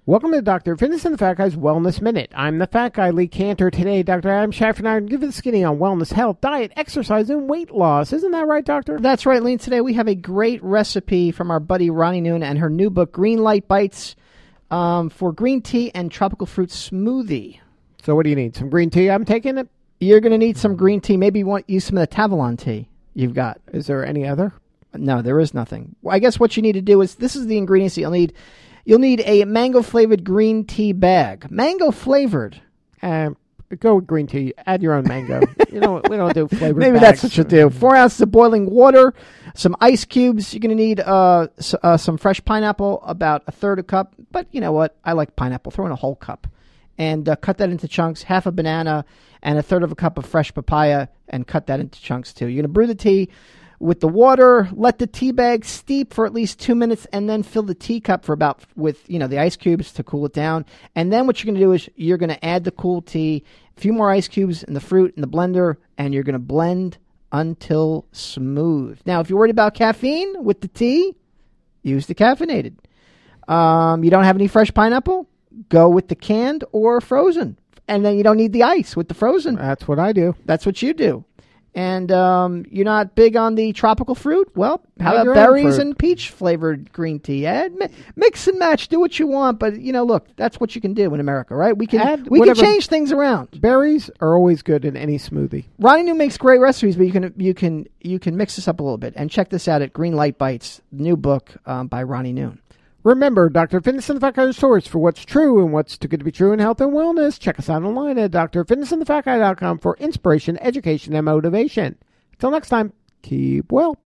Welcome to Dr. Fitness and the Fat Guy's Wellness Minute. I'm the Fat Guy, Lee Cantor. Today, Dr. Adam Schaffer and I are going to give you the skinny on wellness, health, diet, exercise, and weight loss. Isn't that right, Doctor? That's right, Lee. Today we have a great recipe from our buddy Ronnie Noon and her new book, Green Light Bites, for green tea and tropical fruit smoothie. So what do you need? Some green tea? I'm taking it. You're going to need some green tea. Maybe you want to use some of the Tavalon tea you've got. Is there any other? No, there is nothing. I guess what you need to do is, this is the ingredients that you'll need. You'll need a mango-flavored green tea bag. Mango-flavored. Go with green tea. Add your own mango. We don't do flavored Maybe bags. that's what you do. 4 ounces of boiling water, some ice cubes. You're going to need some fresh pineapple, about a third a cup. But you know what? I like pineapple. Throw in a whole cup. And cut that into chunks. Half a banana and a third of a cup of fresh papaya. And cut that into chunks too. You're going to brew the tea with the water, let the tea bag steep for at least 2 minutes, and then fill the teacup with the ice cubes to cool it down. And then what you're going to do is you're going to add the cool tea, a few more ice cubes and the fruit in the blender, and you're going to blend until smooth. Now, if you're worried about caffeine with the tea, use the caffeinated. You don't have any fresh pineapple? Go with the canned or frozen. And then you don't need the ice with the frozen. That's what I do. That's what you do. And you're not big on the tropical fruit? Well, how Have about your own berries fruit. and peach-flavored green tea? Mix and match. Do what you want. But, look, that's what you can do in America, right? We can change things around. Berries are always good in any smoothie. Ronnie New makes great recipes, but you can mix this up a little bit. And check this out at Green Light Bites, new book by Ronnie Noon. Remember, Dr. Fitness and the Fat Guy source for what's true and what's too good to be true in health and wellness. Check us out online at drfitnessandthefatguy.com for inspiration, education, and motivation. Until next time, keep well.